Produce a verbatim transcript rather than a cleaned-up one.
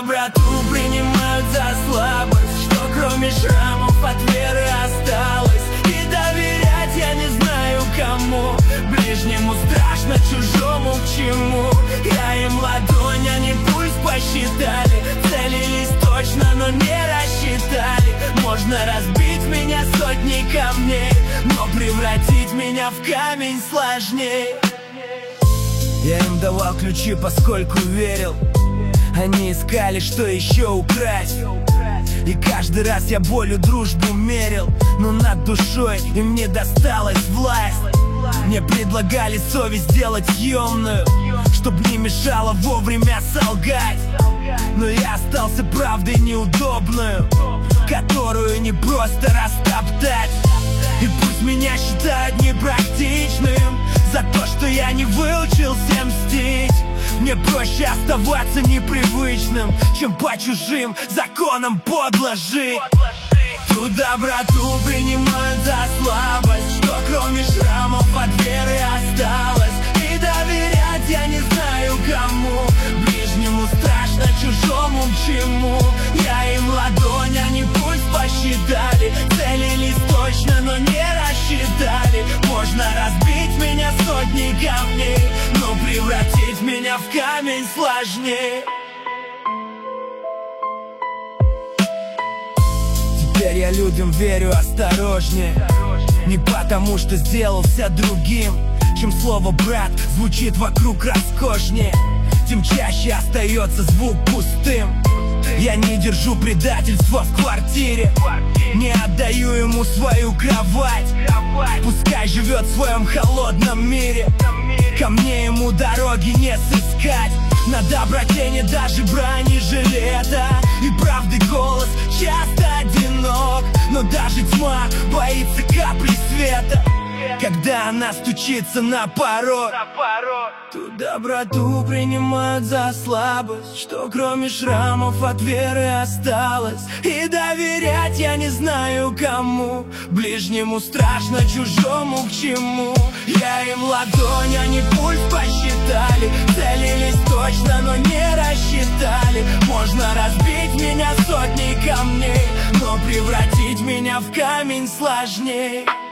доброту принимают за слабость, что кроме шрамов от веры осталось. И доверять я не знаю кому, ближнему страшно, чужому к чему. Я им ладонь, они пульс посчитали, целились точно, но не рассчитали. Можно разбить меня сотней камней, но превратить меня в камень сложнее. Я им давал ключи, поскольку верил, они искали, что еще украсть. И каждый раз я болью дружбу мерил, но над душой им не досталась власть. Мне предлагали совесть сделать съемную, чтоб не мешало вовремя солгать. Но я остался правдой неудобную, которую не просто растоптать. И пусть меня считают непрактичным за то, что я не выучился мстить, мне проще оставаться непривычным, чем по чужим законам подло жить. Ту доброту принимают за слабость, что кроме шрамов от веры осталось. И доверять я не знаю кому, ближнему страшно, чужому к чему. Я им ладонь, они пульс посчитали, целились точно, но не рассчитали. Можно разбить меня сотней камней, но превратить меня в камень сложнее. Теперь я людям верю осторожнее, не потому что сделался другим, чем слово «брат» звучит вокруг роскошнее, тем чаще остается звук пустым. Я не держу предательства в квартире, не отдаю ему свою кровать. Пускай живет в своем холодном мире, ко мне ему дороги не сыскать. На доброте нет даже бронежилета, и правды голос часто одинок. Но даже тьма боится капли света, когда она стучится на порог. Ту доброту принимают за слабость, что кроме шрамов от веры осталось. И доверять я не знаю кому, ближнему страшно, чужому к чему. Я им ладонь, они пульс посчитали, целились точно, но не рассчитали. Можно разбить меня сотней камней, но превратить меня в камень сложней.